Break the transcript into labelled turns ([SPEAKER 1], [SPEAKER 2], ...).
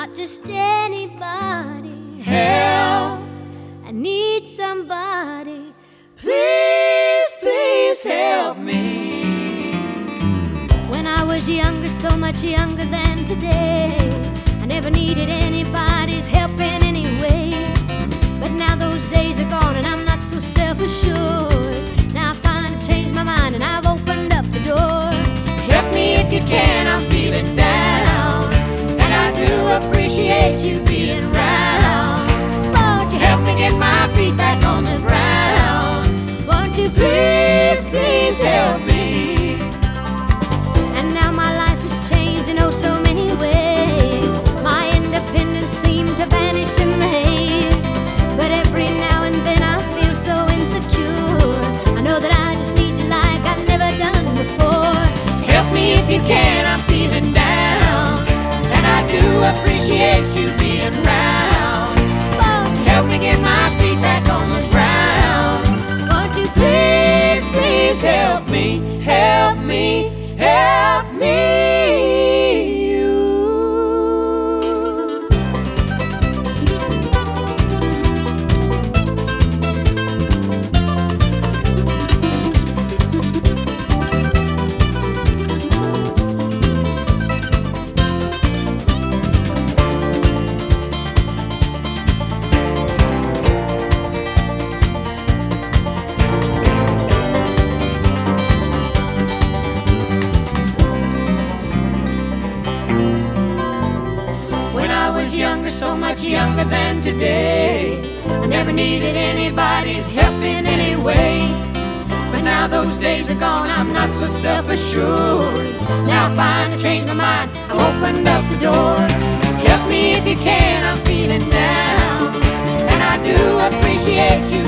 [SPEAKER 1] not just anybody. Help, I need somebody.
[SPEAKER 2] Please, please help me.
[SPEAKER 1] When I was younger, so much younger than today, I never needed anybody's help in any way. But now those days are gone and I'm not so self-assured. Now I finally changed my mind and I've opened up the door.
[SPEAKER 2] Help me if you can, I'm feeling down, and I do appreciate you being round.
[SPEAKER 1] Won't you
[SPEAKER 2] Help me get my feet back on the ground.
[SPEAKER 1] Won't you
[SPEAKER 2] Please, please help me.
[SPEAKER 1] And now my life has changed in oh so many ways. My independence seemed to vanish in the haze. But every now and then I feel so insecure. I know that I just need you like I've never done before.
[SPEAKER 2] Help me if you can, I'm feeling down, and I do appreciate you being round.
[SPEAKER 1] Won't you
[SPEAKER 2] Help me get my feet back on the ground.
[SPEAKER 1] Won't you
[SPEAKER 2] Please, please help me, help me, help me. When I was younger, so much younger than today, I never needed anybody's help in any way. But now those days are gone, I'm not so self-assured. Now I finally changed my mind, I've opened up the door. Help me if you can, I'm feeling down, and I do appreciate you